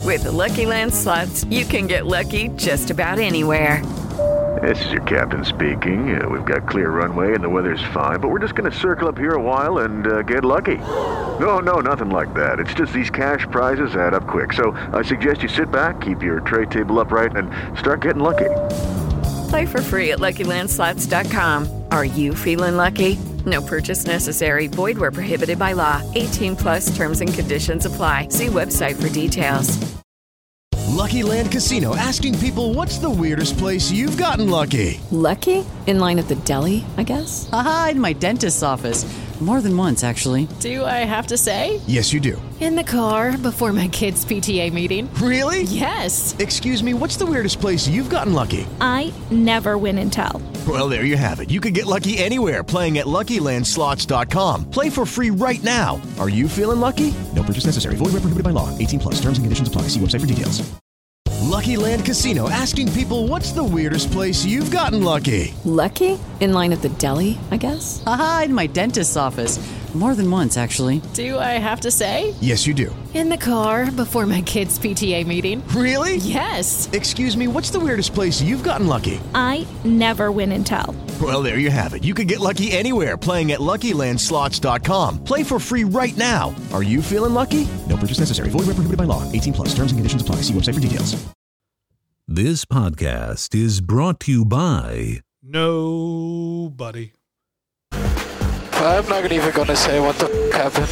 With the Lucky Land Slots, you can get lucky just about anywhere. This is your captain speaking. We've got clear runway and the weather's fine, but we're just going to circle up here a while and get lucky. No, nothing like that. It's just these cash prizes add up quick. So I suggest you sit back, keep your tray table upright, and start getting lucky. Play for free at LuckyLandSlots.com. Are you feeling lucky? No purchase necessary. Void where prohibited by law. 18+ terms and conditions apply. See website for details. Lucky Land Casino, asking people, what's the weirdest place you've gotten lucky? Lucky? In line at the deli, I guess? Aha, in my dentist's office. More than once, actually. Do I have to say? Yes, you do. In the car before my kids' PTA meeting. Really? Yes. Excuse me, what's the weirdest place you've gotten lucky? I never win and tell. Well, there you have it. You can get lucky anywhere, playing at LuckyLandSlots.com. Play for free right now. Are you feeling lucky? No purchase necessary. Void where prohibited by law. 18+. Terms and conditions apply. See website for details. Lucky Land Casino, asking people, what's the weirdest place you've gotten lucky? Lucky? In line at the deli, I guess? Aha, in my dentist's office. More than once, actually. Do I have to say? Yes, you do. In the car before my kids' PTA meeting. Really? Yes. Excuse me, what's the weirdest place you've gotten lucky? I never win and tell. Well, there you have it. You can get lucky anywhere, playing at LuckyLandSlots.com. Play for free right now. Are you feeling lucky? No purchase necessary. Void where prohibited by law. 18+. Terms and conditions apply. See website for details. This podcast is brought to you by nobody. I'm not even gonna say what the happened.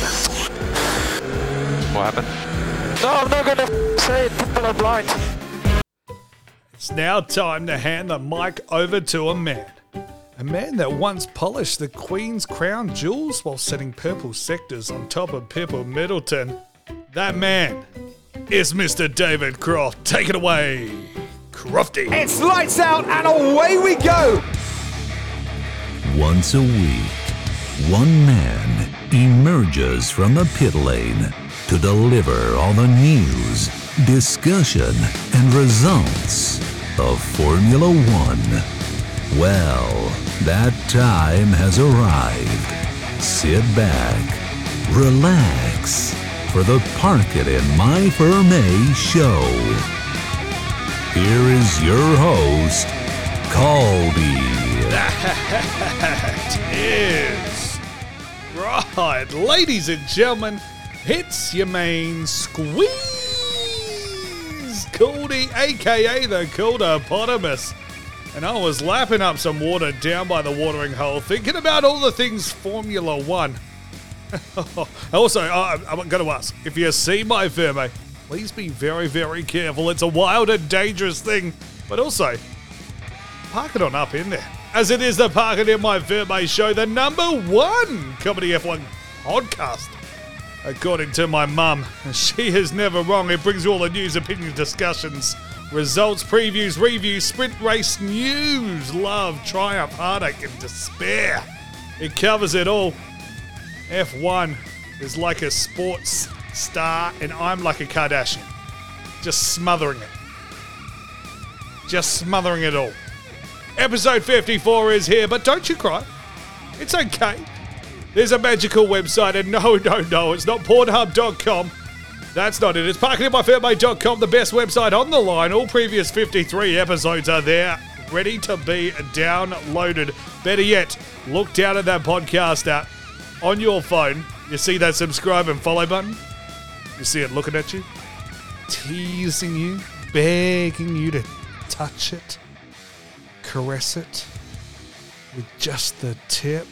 What happened? No, I'm not gonna say it. People are blind. It's now time to hand the mic over to a man. A man that once polished the Queen's crown jewels while setting purple sectors on top of Purple Middleton. That man is Mr. David Croft. Take it away, Crofty. It's lights out and away we go. Once a week, one man emerges from the pit lane to deliver all the news, discussion, and results of Formula One. Well, that time has arrived. Sit back, relax, for the Park It in My Firm A show. Here is your host, Colby. That is right, ladies and gentlemen, it's your main squeeze, Caldy, aka the Caldopotamus. And I was lapping up some water down by the watering hole, thinking about all the things Formula One. Also, I'm going to ask, if you see my Verme, please be very, very careful. It's a wild and dangerous thing. But also, park it on up in there. As it is the Park It in My Verme show, the #1 Comedy F1 podcast. According to my mum, she is never wrong. It brings you all the news, opinions, discussions, results, previews, reviews, sprint race news, love, triumph, heartache, and despair. It covers it all. F1 is like a sports star, and I'm like a Kardashian. Just smothering it. Just smothering it all. Episode 54 is here, but don't you cry. It's okay. There's a magical website, and no, it's not Pornhub.com. That's not it. It's parkitinmyfairmate.com, the best website on the line. All previous 53 episodes are there, ready to be downloaded. Better yet, look down at that podcast app on your phone. You see that subscribe and follow button? You see it looking at you, teasing you, begging you to touch it, caress it with just the tip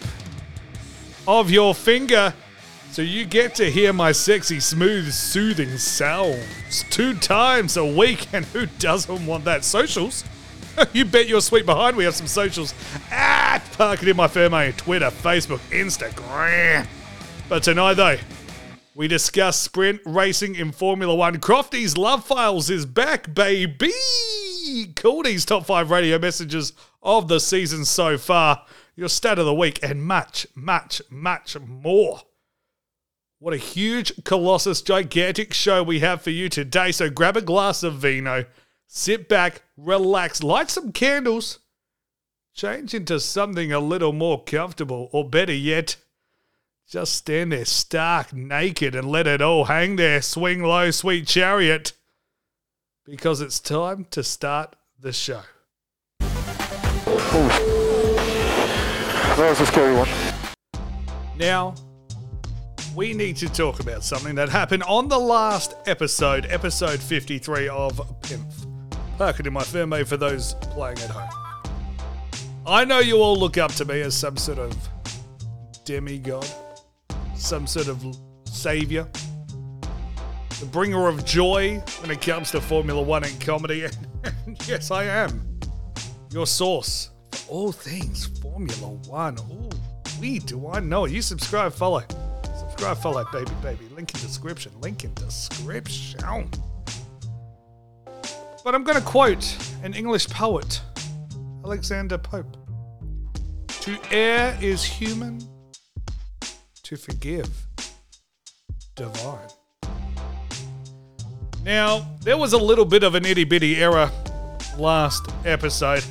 of your finger, so you get to hear my sexy, smooth, soothing sounds 2 times a week. And who doesn't want that? Socials? You bet your sweet behind we have some socials at Park It in My Firm, Twitter, Facebook, Instagram. But tonight, though, we discuss sprint racing in Formula One. Crofty's Love Files is back, baby! Caldy's top 5 radio messages of the season so far, your stat of the week, and much, much, much more. What a huge, colossus, gigantic show we have for you today. So grab a glass of vino, sit back, relax, light some candles, change into something a little more comfortable, or better yet, just stand there stark naked and let it all hang there. Swing low, sweet chariot. because it's time to start the show. That was a scary one. Now, we need to talk about something that happened on the last episode 53 of Pimp. Parking in my Ferme for those playing at home. I know you all look up to me as some sort of demigod, some sort of savior, the bringer of joy when it comes to Formula One and comedy. And yes, I am your source for all things Formula One. Oh, do I know it? You subscribe, follow. Subscribe, follow, baby. Link in description. But I'm going to quote an English poet, Alexander Pope. To err is human, to forgive, divine. Now, there was a little bit of an itty-bitty error last episode.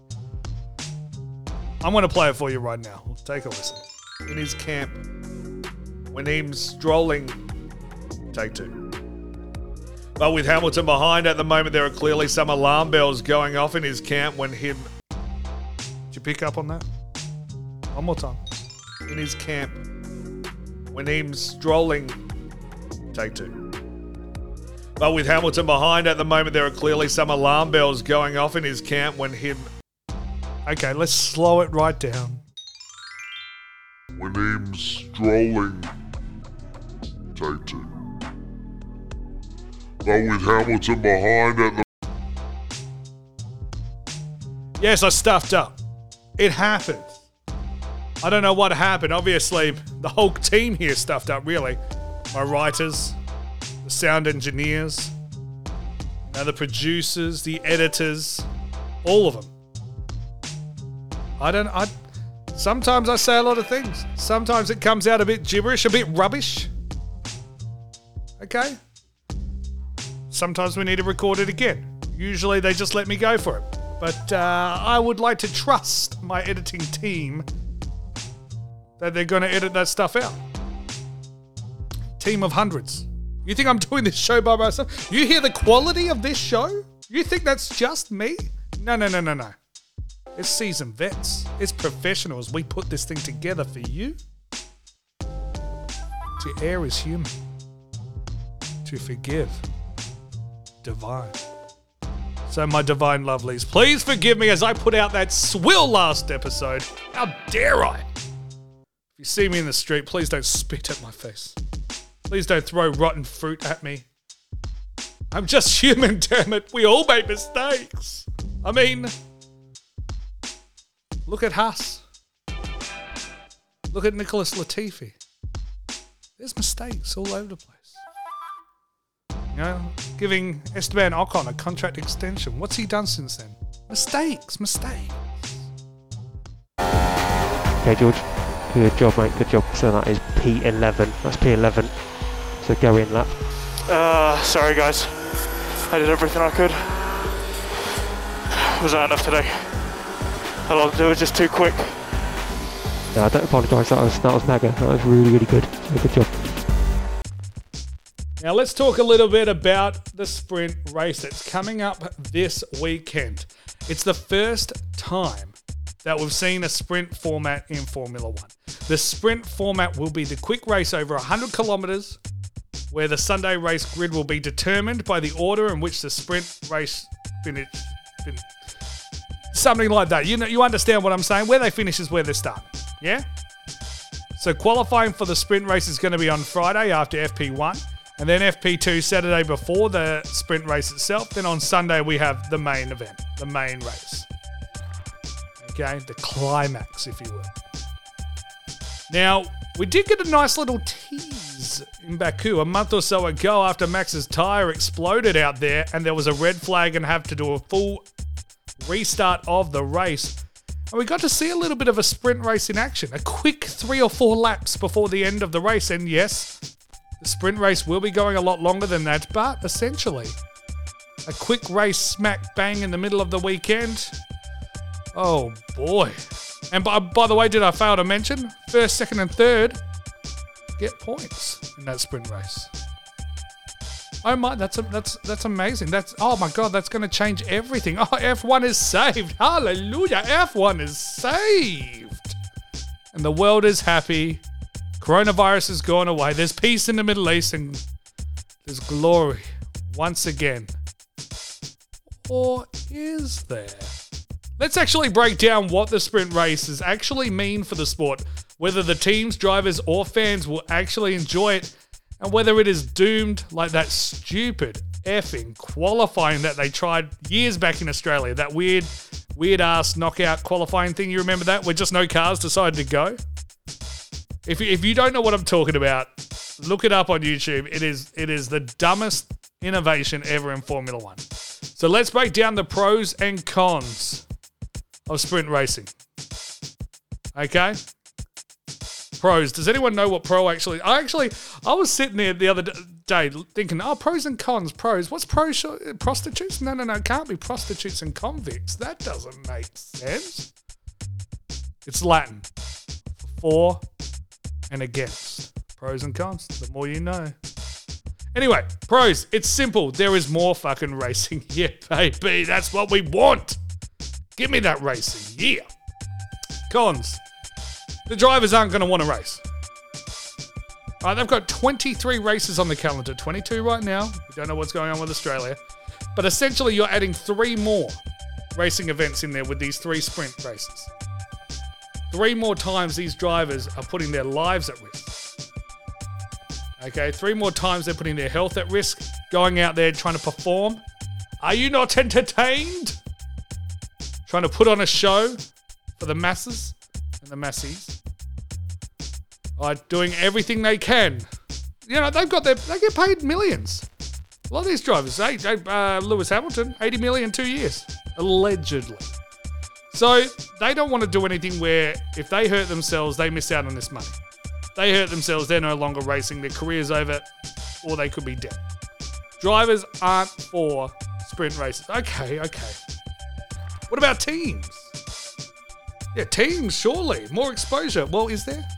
I'm going to play it for you right now. Take a listen. In his camp, when he's strolling, take two. But with Hamilton behind at the moment, there are clearly some alarm bells going off in his camp when him... Did you pick up on that? One more time. In his camp, when he's strolling, take two. But with Hamilton behind at the moment, there are clearly some alarm bells going off in his camp when him... Okay, let's slow it right down. When he's strolling, take two. But with Hamilton behind at the... Yes, I stuffed up. It happened. I don't know what happened. Obviously, the whole team here stuffed up, really. My writers, the sound engineers, the producers, the editors, all of them. Sometimes I say a lot of things. Sometimes it comes out a bit gibberish, a bit rubbish. Okay? Sometimes we need to record it again. Usually they just let me go for it. But I would like to trust my editing team that they're going to edit that stuff out. Team of hundreds. You think I'm doing this show by myself? You hear the quality of this show? You think that's just me? No. It's seasoned vets. It's professionals. We put this thing together for you. To err is human. To forgive, divine. So my divine lovelies, please forgive me as I put out that swill last episode. How dare I? If you see me in the street, please don't spit at my face. Please don't throw rotten fruit at me. I'm just human, damn it. We all make mistakes. I mean, look at Haas. Look at Nicholas Latifi. There's mistakes all over the place. You know, giving Esteban Ocon a contract extension. What's he done since then? Mistakes. Okay, George. Good job, mate. Good job. So that is P11. That's P11. So go in lap. Sorry guys. I did everything I could. Was that enough today? It was just too quick. No, I don't apologise. That was mega. That was really good. Good job. Now let's talk a little bit about the sprint race that's coming up this weekend. It's the first time that we've seen a sprint format in Formula One. The sprint format will be the quick race over 100 kilometres, where the Sunday race grid will be determined by the order in which the sprint race finished. Something like that. You understand what I'm saying? Where they finish is where they start. Yeah? So qualifying for the sprint race is going to be on Friday after FP1. And then FP2 Saturday before the sprint race itself. Then on Sunday we have the main event, the main race. Okay, the climax, if you will. Now, we did get a nice little tease in Baku a month or so ago after Max's tyre exploded out there and there was a red flag and have to do a full restart of the race. And we got to see a little bit of a sprint race in action, a quick 3 or 4 laps before the end of the race. And yes, the sprint race will be going a lot longer than that, but essentially, a quick race smack bang in the middle of the weekend. Oh boy. And by the way, did I fail to mention, first, second and third get points in that sprint race. Oh my, that's amazing. Oh my God, that's going to change everything. Oh, F1 is saved. Hallelujah, F1 is saved. And the world is happy. Coronavirus has gone away. There's peace in the Middle East and there's glory once again. Or is there? Let's actually break down what the sprint races actually mean for the sport, whether the teams, drivers, or fans will actually enjoy it, and whether it is doomed like that stupid effing qualifying that they tried years back in Australia, that weird ass knockout qualifying thing. You remember that? Where just no cars decided to go? If you don't know what I'm talking about, look it up on YouTube. It is the dumbest innovation ever in Formula One. So let's break down the pros and cons of sprint racing. Okay? Pros. Does anyone know what pro actually... I was sitting there the other day thinking, pros and cons. Pros. What's pros? Prostitutes? No. It can't be prostitutes and convicts. That doesn't make sense. It's Latin. For and against. Pros and cons. The more you know. Anyway, pros. It's simple. There is more fucking racing. Yeah, baby. That's what we want. Give me that racing. Yeah. Cons. The drivers aren't going to want to race. All right, they've got 23 races on the calendar. 22 right now. We don't know what's going on with Australia. But essentially, you're adding 3 more racing events in there with these 3 sprint races. 3 more times these drivers are putting their lives at risk. Okay, 3 more times they're putting their health at risk, going out there trying to perform. Are you not entertained? Trying to put on a show for the masses and the massies. Doing everything they can. You know, they get paid millions. A lot of these drivers, Lewis Hamilton, 80 million 2 years, allegedly. So they don't want to do anything where if they hurt themselves, they miss out on this money. They hurt themselves, they're no longer racing, their career's over, or they could be dead. Drivers aren't for sprint races. Okay. What about teams? Yeah, teams, surely. More exposure. Well, is there?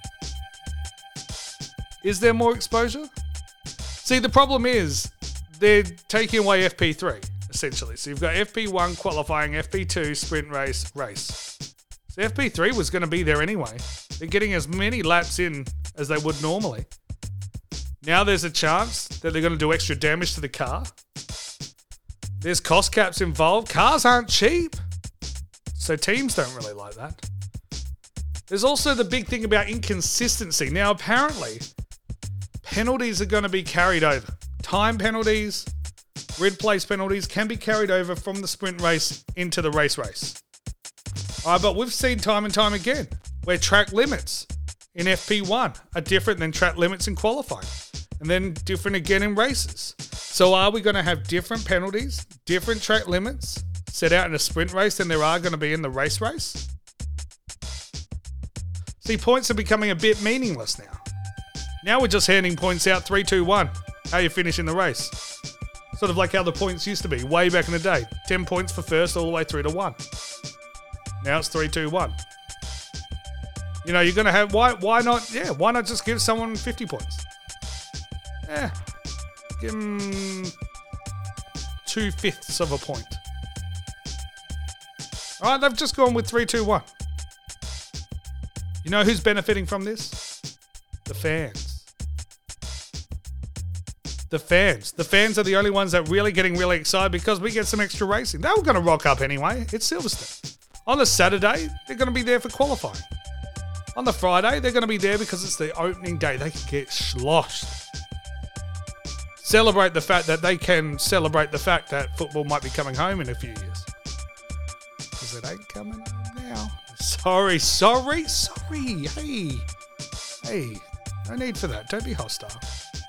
Is there more exposure? See, the problem is they're taking away FP3, essentially. So you've got FP1 qualifying, FP2 sprint race. So FP3 was going to be there anyway. They're getting as many laps in as they would normally. Now there's a chance that they're going to do extra damage to the car. There's cost caps involved. Cars aren't cheap. So teams don't really like that. There's also the big thing about inconsistency. Now, apparently, penalties are going to be carried over. Time penalties, grid place penalties can be carried over from the sprint race into the race. All right, but we've seen time and time again where track limits in FP1 are different than track limits in qualifying, and then different again in races. So are we going to have different penalties, different track limits set out in a sprint race than there are going to be in the race? See, points are becoming a bit meaningless now. Now we're just handing points out 3, 2, 1. How you finish in the race. Sort of like how the points used to be way back in the day. 10 points for first all the way through to 1. Now it's 3, 2, 1. You know, you're going to have... Why not? Yeah, why not just give someone 50 points? Yeah. Give them 2/5 of a point. All right, they've just gone with 3, 2, 1. You know who's benefiting from this? The fans. The fans are the only ones that really getting really excited because we get some extra racing. They were going to rock up anyway. It's Silverstone. On the Saturday, they're going to be there for qualifying. On the Friday, they're going to be there because it's the opening day. They can get sloshed. Celebrate the fact that they can celebrate the fact that football might be coming home in a few years. Because it ain't coming home now. Sorry. Hey, no need for that. Don't be hostile.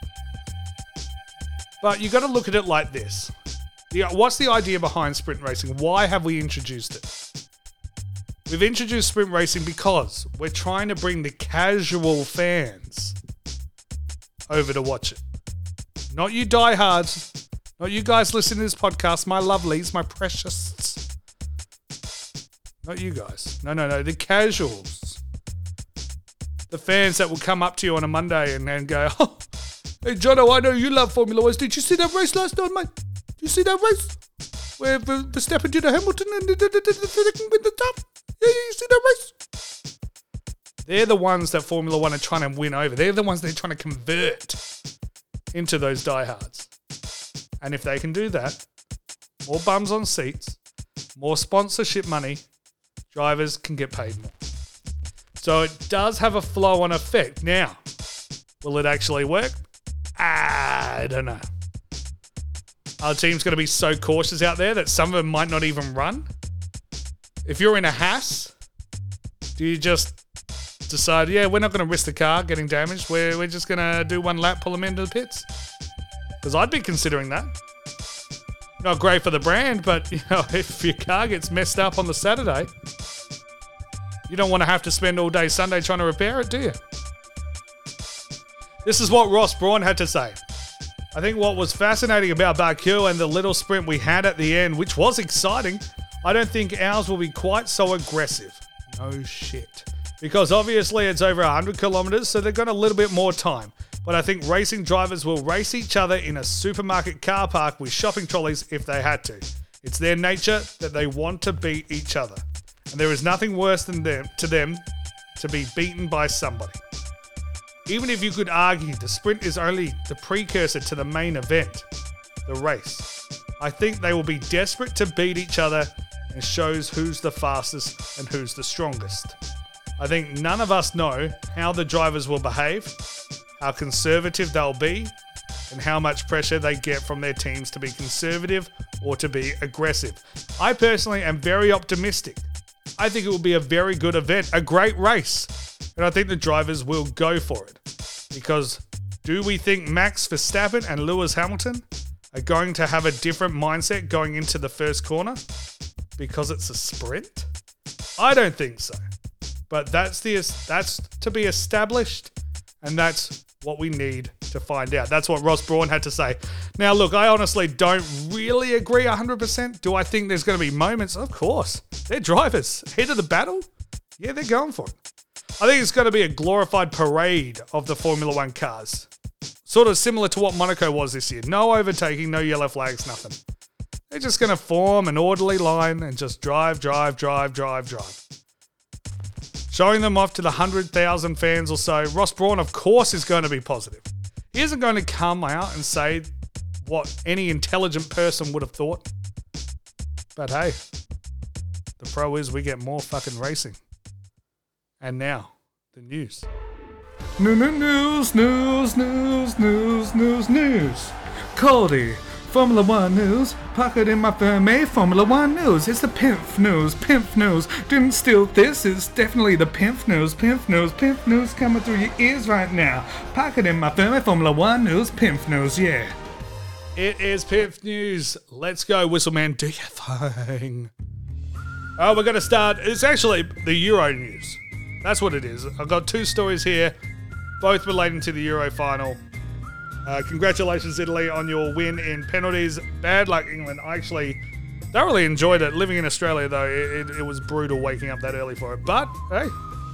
But you got to look at it like this. What's the idea behind sprint racing? Why have we introduced it? We've introduced sprint racing because we're trying to bring the casual fans over to watch it. Not you diehards. Not you guys listening to this podcast, my lovelies, my precious. Not you guys. No. The casuals. The fans that will come up to you on a Monday and go, oh, Hey, Jono, I know you love Formula One. Did you see that race last night, mate? Did you see that race? Where Verstappen did a Hamilton and did the top? Yeah, you see that race? They're the ones that Formula One are trying to win over. They're the ones they're trying to convert into those diehards. And if they can do that, more bums on seats, more sponsorship money, drivers can get paid more. So it does have a flow-on effect. Now, will it actually work? I don't know. Our team's going to be so cautious out there that some of them might not even run. If you're in a Haas, do you just decide, yeah, we're not going to risk the car getting damaged. We're just going to do one lap, pull them into the pits? Because I'd be considering that. Not great for the brand, but if your car gets messed up on the Saturday, you don't want to have to spend all day Sunday trying to repair it, do you? This is what Ross Brawn had to say. I think what was fascinating about Baku and the little sprint we had at the end, which was exciting, I don't think ours will be quite so aggressive. No shit. Because obviously it's over 100 kilometers, so they've got a little bit more time. But I think racing drivers will race each other in a supermarket car park with shopping trolleys if they had to. It's their nature that they want to beat each other. And there is nothing worse than them to be beaten by somebody. Even if you could argue the sprint is only the precursor to the main event, the race, I think they will be desperate to beat each other and shows who's the fastest and who's the strongest. I think none of us know how the drivers will behave, how conservative they'll be, and how much pressure they get from their teams to be conservative or to be aggressive. I personally am very optimistic. I think it will be a very good event, a great race. And I think the drivers will go for it. Because do we think Max Verstappen and Lewis Hamilton are going to have a different mindset going into the first corner? Because it's a sprint? I don't think so. But that's to be established, and that's what we need to find out. That's what Ross Brawn had to say. Now, look, I honestly don't really agree 100%. Do I think there's going to be moments? Of course. They're drivers. Head of the battle? Yeah, they're going for it. I think it's going to be a glorified parade of the Formula One cars. Sort of similar to what Monaco was this year. No overtaking, no yellow flags, nothing. They're just going to form an orderly line and just drive. Showing them off to the 100,000 fans or so. Ross Brawn, of course, is going to be positive. He isn't going to come out and say what any intelligent person would have thought. But hey, the pro is we get more fucking racing. And now, the news. News. Cody, Formula One news. Pocket in my Fermi, Formula One news. It's the Pimp news. Didn't steal this, it's definitely the Pimp news coming through your ears right now. Pocket in my Fermi, Formula One news, Pimp news, yeah. It is Pimp news. Let's go, Whistleman, do your thing. Oh, we're going to start, it's actually the Euro news. That's what it is. I've got two stories here, both relating to the Euro final. Congratulations, Italy, on your win in penalties. Bad luck, England. I actually thoroughly enjoyed it. Living in Australia, though, it was brutal waking up that early for it. But, hey,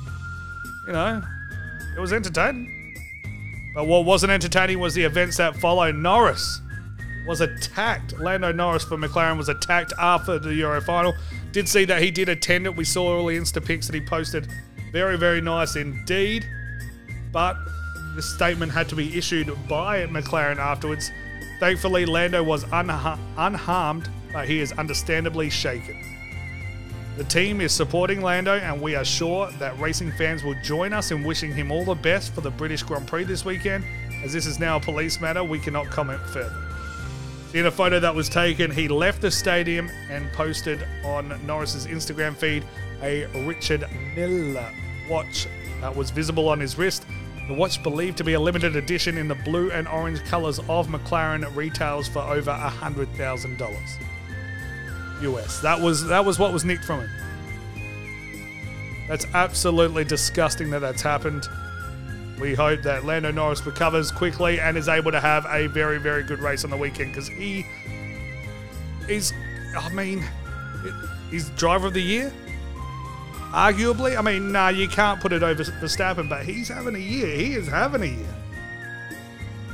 it was entertaining. But what wasn't entertaining was the events that followed. Norris was attacked. Lando Norris for McLaren was attacked after the Euro final. Did see that he did attend it. We saw all the Insta pics that he posted. Very, very nice indeed. But this statement had to be issued by McLaren afterwards. Thankfully, Lando was unharmed, but he is understandably shaken. The team is supporting Lando, and we are sure that racing fans will join us in wishing him all the best for the British Grand Prix this weekend. As this is now a police matter, we cannot comment further. In a photo that was taken, he left the stadium and posted on Norris's Instagram feed a Richard Miller watch that was visible on his wrist. The watch, believed to be a limited edition in the blue and orange colours of McLaren, retails for over $100,000 US. That was what was nicked from him. That's absolutely disgusting that that's happened. We hope that Lando Norris recovers quickly and is able to have a very, very good race on the weekend, because he's driver of the year. Arguably. You can't put it over Verstappen, but he's having a year. He is having a year.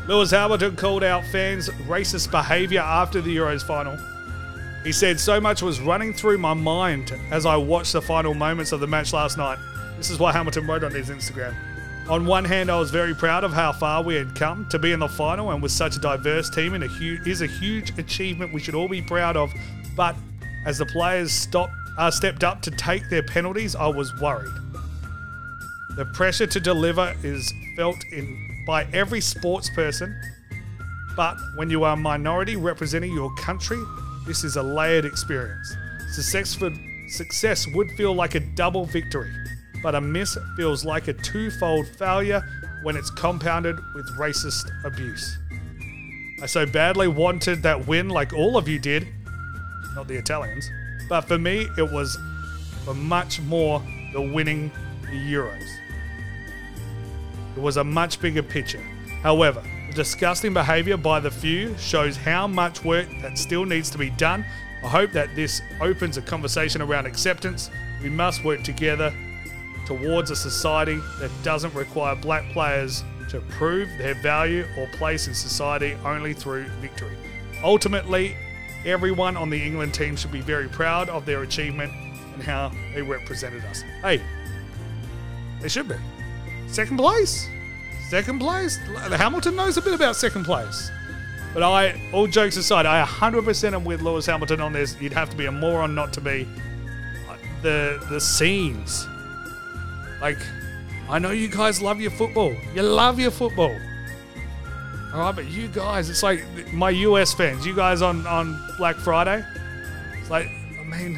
Lewis Hamilton called out fans' racist behaviour after the Euros final. He said, "So much was running through my mind as I watched the final moments of the match last night." This is what Hamilton wrote on his Instagram. "On one hand, I was very proud of how far we had come. To be in the final and with such a diverse team is a huge achievement we should all be proud of. But as the players stepped up to take their penalties, I was worried. The pressure to deliver is felt by every sports person, but when you are a minority representing your country, this is a layered experience. Success would feel like a double victory, but a miss feels like a twofold failure when it's compounded with racist abuse. I so badly wanted that win like all of you did, not the Italians, but for me it was for much more the winning the Euros. It was a much bigger picture. However, the disgusting behaviour by the few shows how much work that still needs to be done. I hope that this opens a conversation around acceptance. We must work together towards a society that doesn't require black players to prove their value or place in society only through victory. Ultimately, everyone on the England team should be very proud of their achievement and how they represented us." Hey, they should be. Second place? Hamilton knows a bit about second place. But all jokes aside, I 100% am with Lewis Hamilton on this. You'd have to be a moron not to be. The scenes. Like, I know you guys love your football. You love your football. All right, but you guys, it's like my US fans. You guys on Black Friday. It's like, I mean,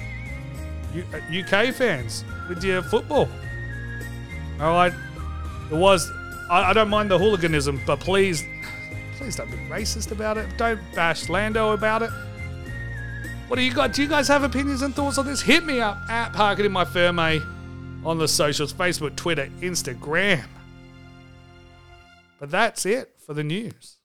UK fans with your football. All right, I don't mind the hooliganism, but please don't be racist about it. Don't bash Lando about it. What do you got? Do you guys have opinions and thoughts on this? Hit me up at Park It In My Firme on the socials, Facebook, Twitter, Instagram. But that's it for the news.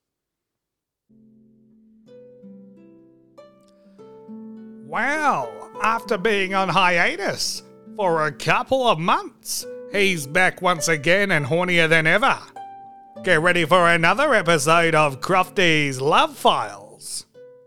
Wow, after being on hiatus for a couple of months, he's back once again and hornier than ever. Get ready for another episode of Crofty's Love Files.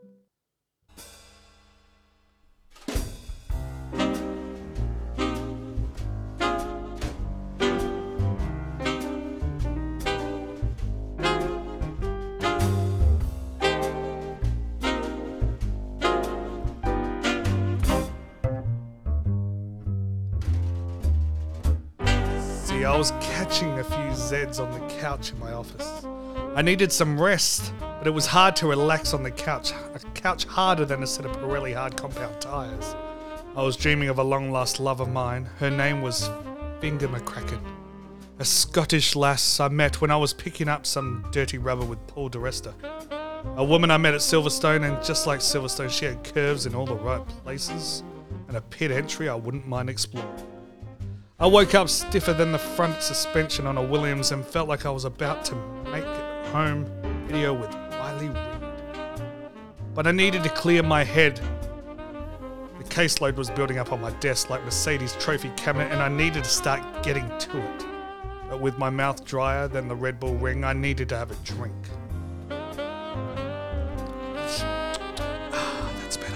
I was catching a few Zeds on the couch in my office. I needed some rest, but it was hard to relax on the couch. A couch harder than a set of Pirelli hard compound tyres. I was dreaming of a long-lost love of mine. Her name was Finger McCracken, a Scottish lass I met when I was picking up some dirty rubber with Paul DeResta. A woman I met at Silverstone, and just like Silverstone, she had curves in all the right places and a pit entry I wouldn't mind exploring. I woke up stiffer than the front suspension on a Williams and felt like I was about to make it home video with Wiley Reid. But I needed to clear my head. The caseload was building up on my desk like Mercedes trophy cabinet, and I needed to start getting to it. But with my mouth drier than the Red Bull ring, I needed to have a drink. That's better.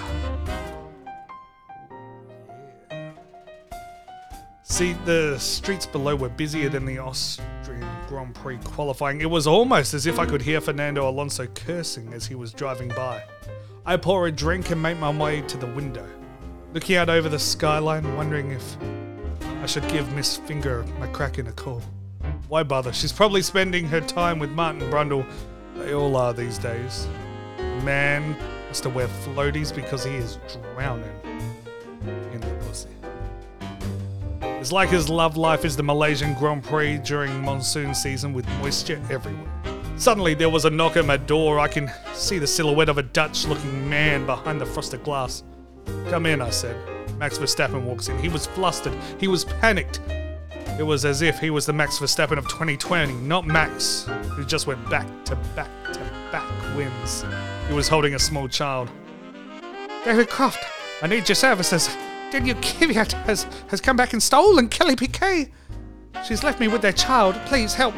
See, the streets below were busier than the Austrian Grand Prix qualifying. It was almost as if I could hear Fernando Alonso cursing as he was driving by. I pour a drink and make my way to the window, looking out over the skyline, wondering if I should give Miss Finger McCracken a call. Why bother? She's probably spending her time with Martin Brundle. They all are these days. Man has to wear floaties because he is drowning in the pussy. It's like his love life is the Malaysian Grand Prix during monsoon season with moisture everywhere. Suddenly there was a knock at my door. I can see the silhouette of a Dutch-looking man behind the frosted glass. "Come in," I said. Max Verstappen walks in. He was flustered. He was panicked. It was as if he was the Max Verstappen of 2020, not Max, who just went back to back to back wins. He was holding a small child. "David Croft, I need your services. Daniel Kvyat has come back and stolen Kelly Piquet. She's left me with their child. Please help."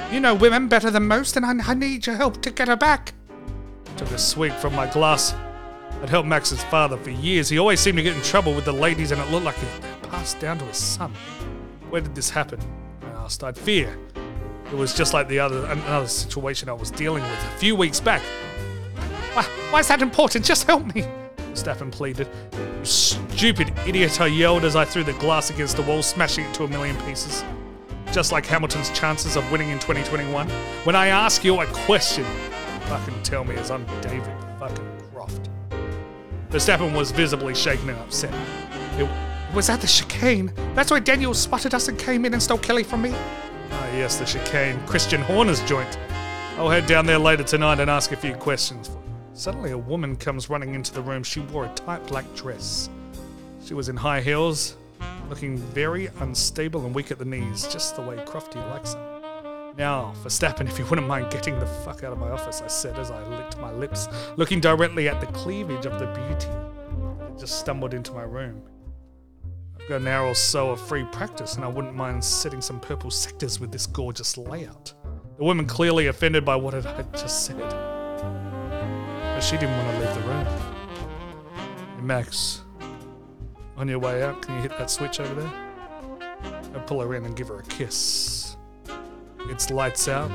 You know women better than most, and I need your help to get her back. I took a swig from my glass. I'd helped Max's father for years. He always seemed to get in trouble with the ladies, and it looked like it passed down to his son. Where did this happen? I asked. I'd fear it was just like another situation I was dealing with a few weeks back. Why is that important? Just help me, Verstappen pleaded. You stupid idiot, I yelled as I threw the glass against the wall, smashing it to a million pieces. Just like Hamilton's chances of winning in 2021. When I ask you a question, fucking tell me as I'm David fucking Croft. Verstappen was visibly shaken and upset. It was at the chicane. That's where Daniel spotted us and came in and stole Kelly from me. Ah, yes, the chicane. Christian Horner's joint. I'll head down there later tonight and ask a few questions for you. Suddenly a woman comes running into the room. She wore a tight black dress. She was in high heels, looking very unstable and weak at the knees, just the way Crofty likes them. Now, Verstappen, if you wouldn't mind getting the fuck out of my office, I said as I licked my lips, looking directly at the cleavage of the beauty that just stumbled into my room. I've got an hour or so of free practice, and I wouldn't mind setting some purple sectors with this gorgeous layout. The woman clearly offended by what I had just said. But she didn't want to leave the room. Hey, Max, on your way out, can you hit that switch over there? I'll pull her in and give her a kiss. It's lights out,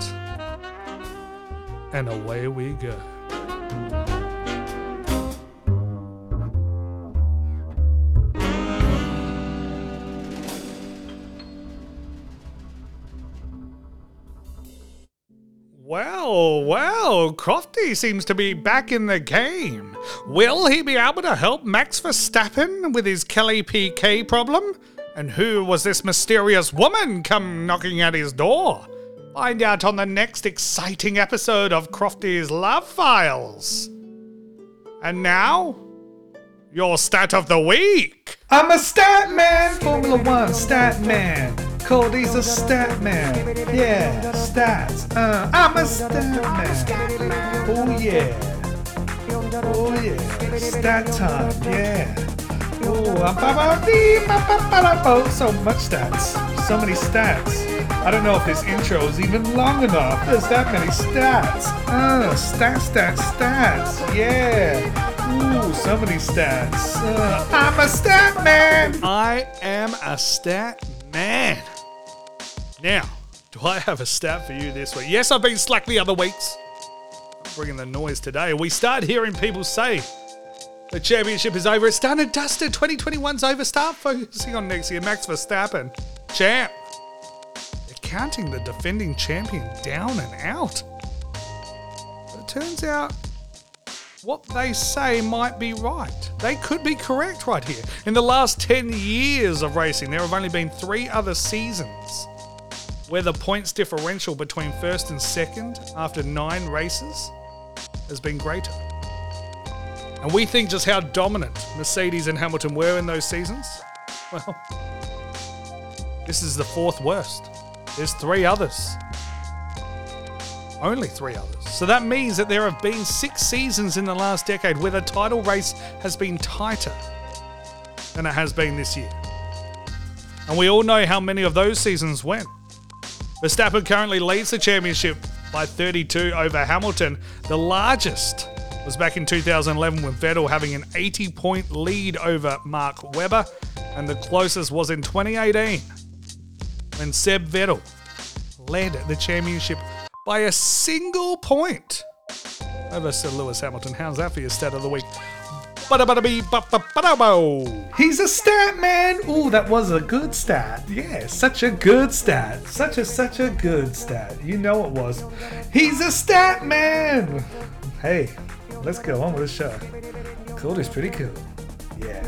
and away we go. Well, Crofty seems to be back in the game. Will he be able to help Max Verstappen with his Kelly PK problem? And who was this mysterious woman come knocking at his door? Find out on the next exciting episode of Crofty's Love Files. And now, your stat of the week. I'm a stat man, Formula One stat man. Cody's a stat man. Yeah, stats. I'm a stat man. Oh yeah. Oh yeah. Stat time. Yeah. Oh, so much stats. So many stats. I don't know if this intro is even long enough. There's that many stats. Stats. Yeah. Ooh, so many stats. I'm a stat man. I am a stat man. Now, do I have a stat for you this week? Yes, I've been slack the other weeks. I'm bringing the noise today. We start hearing people say the championship is over. It's done and dusted. 2021's over. Start focusing on next year. Max Verstappen, champ. They're counting the defending champion down and out. But it turns out what they say might be right. They could be correct right here. In the last 10 years of racing, there have only been 3 other seasons where the points differential between first and second after 9 races has been greater. And we think just how dominant Mercedes and Hamilton were in those seasons. Well, this is the 4th worst. There's 3 others. Only 3 others. So that means that there have been 6 seasons in the last decade where the title race has been tighter than it has been this year. And we all know how many of those seasons went. Verstappen currently leads the championship by 32 over Hamilton. The largest was back in 2011 with Vettel having an 80-point lead over Mark Webber. And the closest was in 2018 when Seb Vettel led the championship by a single point over Sir Lewis Hamilton. How's that for your stat of the week? He's a stat man. Ooh, that was a good stat. Yeah, such a good stat. Such a good stat. You know it was. He's a stat man. Hey, let's go on with the show. Cody's pretty cool. Yeah.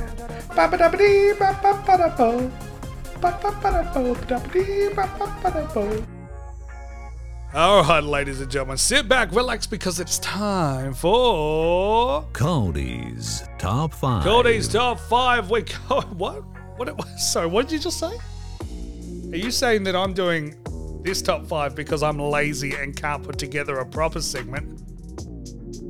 Alright, ladies and gentlemen, sit back, relax, because it's time for Cody's Top 5. Cody's Top 5. What? Sorry, what did you just say? Are you saying that I'm doing this Top 5 because I'm lazy and can't put together a proper segment?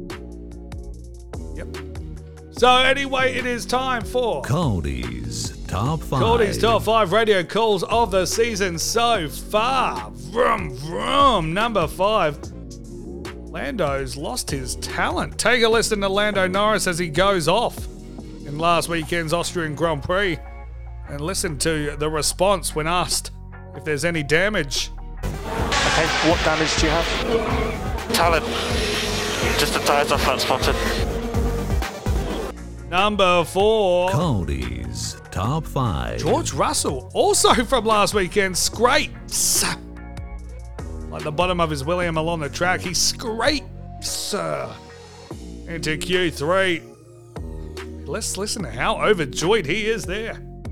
Yep. So anyway, it is time for Cody's Top Top 5. Cordy's Top 5 radio calls of the season so far. Vroom, vroom. Number 5. Lando's lost his talent. Take a listen to Lando Norris as he goes off in last weekend's Austrian Grand Prix and listen to the response when asked if there's any damage. Okay, what damage do you have? Talent. Just the tires are front spotted. Number 4. Cody's Top 5. George Russell, also from last weekend, scrapes. Like the bottom of his William along the track, he scrapes into Q3. Let's listen to how overjoyed he is there.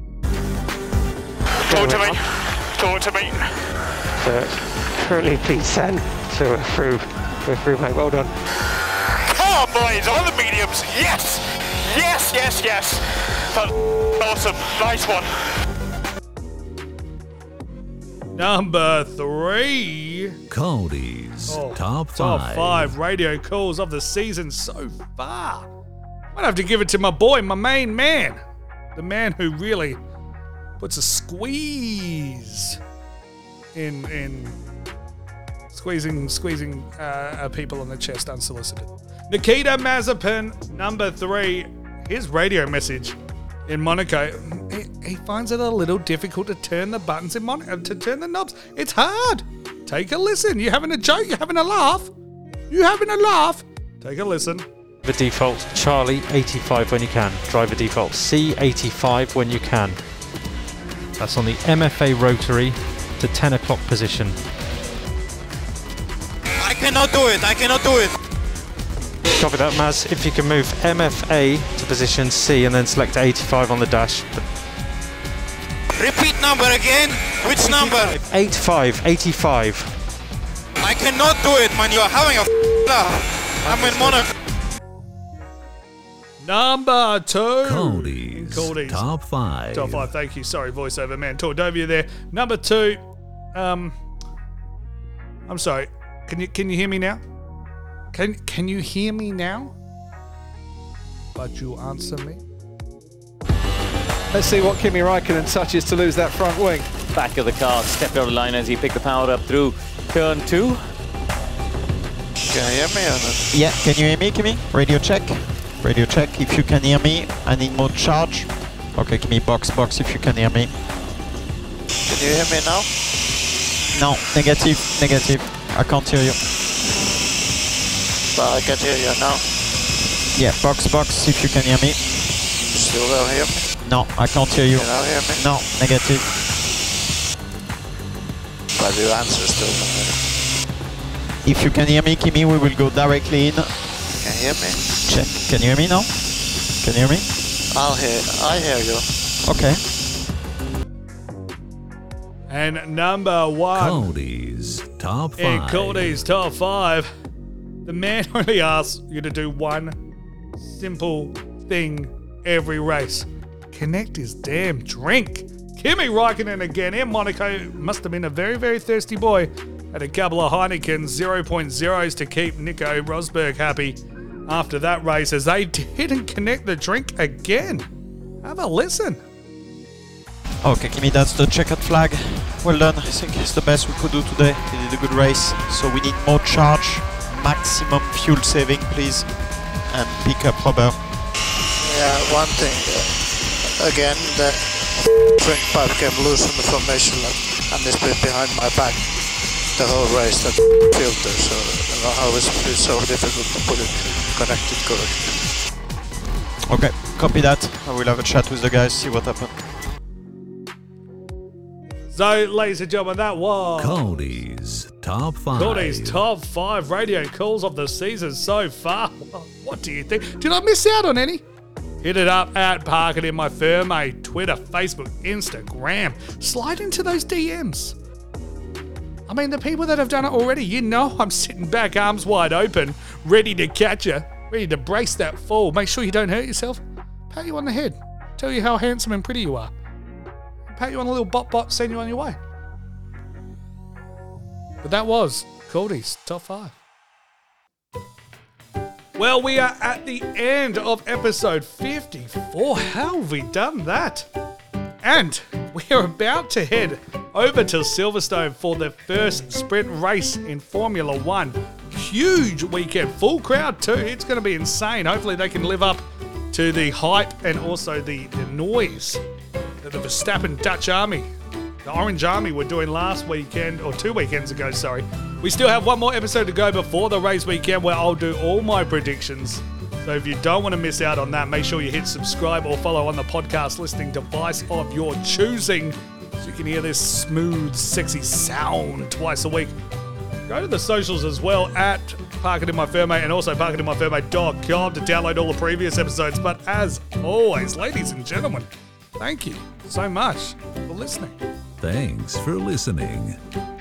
Talk to me. Talk to me. So currently P10, so we're through, mate. Well done. Come on, boys, all the mediums. Yes, yes, yes, yes. That's awesome. Nice one. Number 3. Cody's Top 5. Top 5 radio calls of the season so far. Might have to give it to my boy, my main man. The man who really puts a squeeze in squeezing people on the chest unsolicited. Nikita Mazepin, number 3. His radio message in Monaco. He finds it a little difficult to turn the buttons in Monaco, to turn the knobs. It's hard. Take a listen. You having a joke? You having a laugh? You having a laugh? Take a listen. The default Charlie 85 when you can. Driver default C85 when you can. That's on the MFA rotary to 10 o'clock position. I cannot do it. I cannot do it. Copy that, Maz. If you can move MFA to position C and then select 85 on the dash. Repeat number again. Which number? 85. I cannot do it, man. You're having a laugh. I'm in Monaco. Number 2. Cody's Top 5. Top 5, thank you. Sorry, voiceover man. Tordovia there. Number 2. I'm sorry. Can you hear me now? Can you hear me now? But you answer me. Let's see what Kimi Raikkonen touches to lose that front wing. Back of the car, stepped out of line as he picked the power up through turn 2. Can you hear me or not? Yeah, can you hear me, Kimi? Radio check. Radio check. If you can hear me, I need more charge. Okay, Kimi, box if you can hear me. Can you hear me now? No, negative. I can't hear you. But I can hear you now. Yeah, box if you can hear me. Still don't hear me? No, I can't hear you. You don't hear me? No, negative. But your answer still don't hear me. If you can hear me, Kimi, we will go directly in. Can you hear me? Check. Can you hear me now? Can you hear me? I hear you. Okay. And number 1. Cody's Top 5. In Cody's Top 5. The man only asks you to do one simple thing every race. Connect his damn drink. Kimi Raikkonen again in Monaco. Must have been a very, very thirsty boy. Had a couple of Heineken 0.0s to keep Nico Rosberg happy after that race as they didn't connect the drink again. Have a listen. Okay, Kimi, that's the checkered flag. Well done. I think it's the best we could do today. We did a good race. So we need more charge, maximum fuel saving, please, and pick up rubber. Yeah, one thing. Again, the drink pipe came loose from the formation and it's been behind my back the whole race, that filter, so I don't know how it's so difficult to put it connected correctly. Okay, copy that. I will have a chat with the guys, see what happened. So, ladies and gentlemen, that was Cody's Top 5. Cody's Top 5 radio calls of the season so far. What do you think? Did I miss out on any? Hit it up at Park It In My Firm, Twitter, Facebook, Instagram. Slide into those DMs. I mean, the people that have done it already, you know I'm sitting back, arms wide open, ready to catch you, ready to brace that fall. Make sure you don't hurt yourself. Pat you on the head. Tell you how handsome and pretty you are. Pat you on a little bot, send you on your way. But that was Cody's Top 5. Well, we are at the end of episode 54. How have we done that? And we are about to head over to Silverstone for the first sprint race in Formula One. Huge weekend, full crowd too. It's going to be insane. Hopefully they can live up to the hype and also the noise that the Verstappen Dutch Army, the Orange Army, were doing last weekend, or 2 weekends ago, sorry. We still have one more episode to go before the race weekend where I'll do all my predictions. So if you don't want to miss out on that, make sure you hit subscribe or follow on the podcast listening device of your choosing so you can hear this smooth, sexy sound twice a week. Go to the socials as well at Park It In My Fairmate and also parkitinmyfairmate.com to download all the previous episodes. But as always, ladies and gentlemen, thank you so much for listening. Thanks for listening.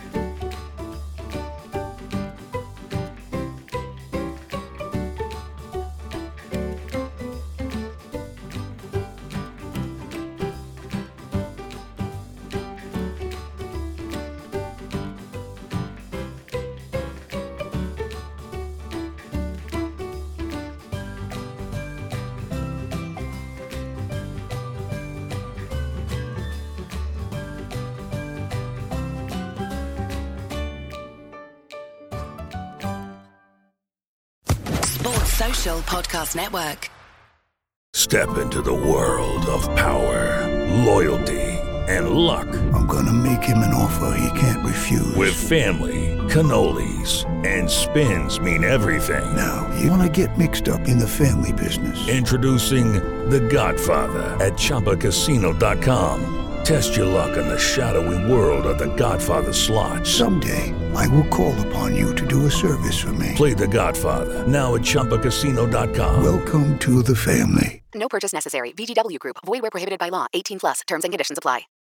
Social Podcast Network. Step into the world of power, loyalty, and luck. I'm gonna make him an offer he can't refuse. With family, cannolis, and spins mean everything. Now, you wanna get mixed up in the family business. Introducing The Godfather at ChumbaCasino.com. Test your luck in the shadowy world of The Godfather slot. Someday, I will call upon you to do a service for me. Play The Godfather, now at ChumbaCasino.com. Welcome to the family. No purchase necessary. VGW Group. Void where prohibited by law. 18+. Terms and conditions apply.